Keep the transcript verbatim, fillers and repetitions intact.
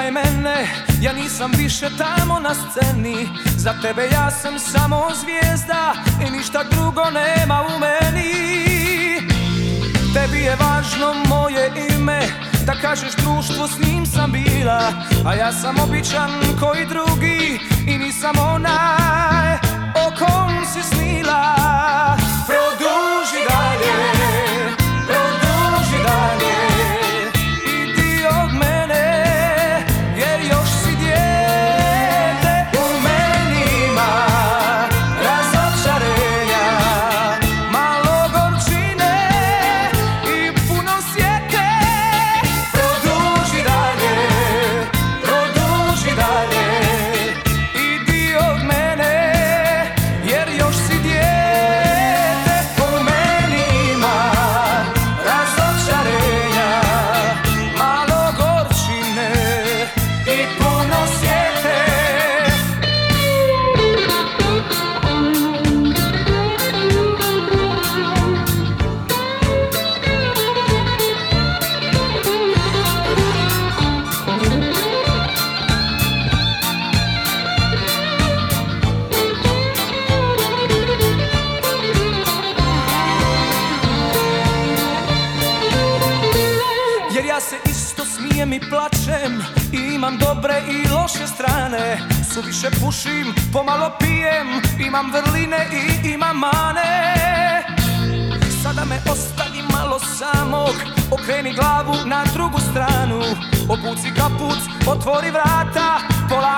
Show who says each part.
Speaker 1: Priznaj mene, ja nisam više tamo na sceni. Za tebe ja sam samo zvijezda i ništa drugo nema u meni. Tebi je važno moje ime, da kažeš društvu s njim sam bila. A ja sam običan koji drugi i nisam onaj o kom si snila. Produži dalje, produži dalje, idi od mene, jer još si dijete. U meni ima razočarenja, malo gorčine i puno sjete. Produži dalje, produži dalje, idi od mene, jer još si dijete. U meni ima razočarenja, malo gorčine i puno sjete. Jer ja se isto smijem i plačem, i imam dobre i loše strane. Suviše pušim, pomalo pijem, imam vrline i imam mane. Sada me ostavi malo samog, okreni glavu na drugu stranu. Obuci kaput, otvori vrata, pola